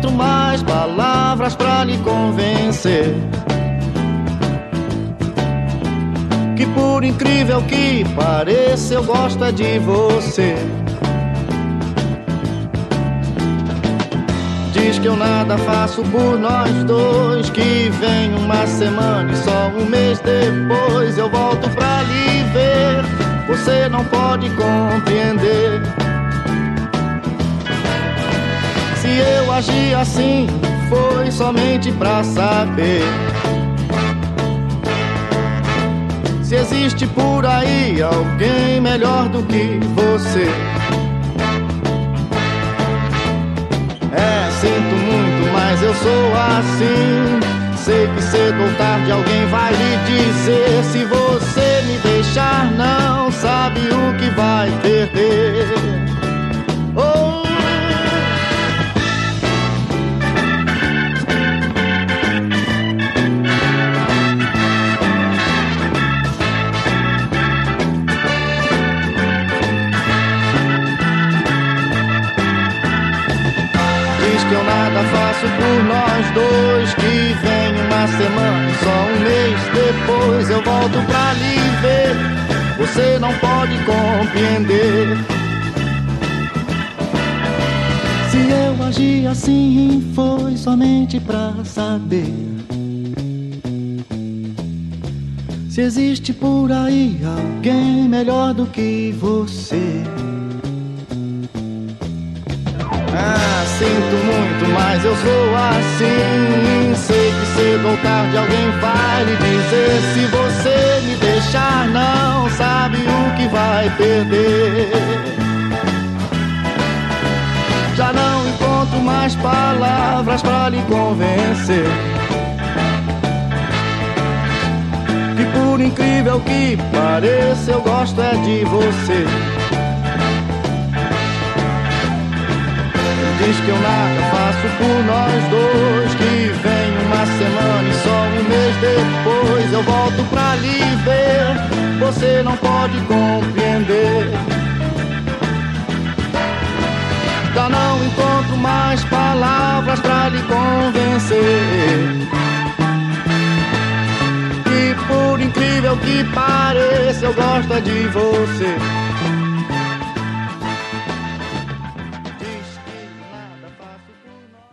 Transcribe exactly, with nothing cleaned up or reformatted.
encontro mais palavras pra lhe convencer que, por incrível que pareça, eu gosto é de você. Diz que eu nada faço por nós dois, que vem uma semana e só um mês depois eu volto pra lhe ver. Você não pode compreender. Se eu agi assim, foi somente pra saber se existe por aí alguém melhor do que você. É, sinto muito, mas eu sou assim. Sei que cedo ou tarde alguém vai lhe dizer: se você me deixar, não sabe o que vai perder. Oh. Diz que eu nada faço por nós dois, que vem uma semana e só um mês depois eu volto pra lhe ver. Você não pode compreender. Se eu agi assim, foi somente pra saber se existe por aí alguém melhor do que você. Ah, sinto muito, mas eu sou assim. Sei que cedo ou tarde alguém vai lhe dizer: se você me deixar, não sabe o que vai perder. Já não encontro mais palavras pra lhe convencer que, por incrível que pareça, eu gosto é de você. Diz que eu nada faço por nós dois, que vem uma semana e só um mês depois eu volto pra lhe ver. Você não pode compreender. Já não encontro mais palavras pra lhe convencer que, por incrível que pareça, eu gosto é de você.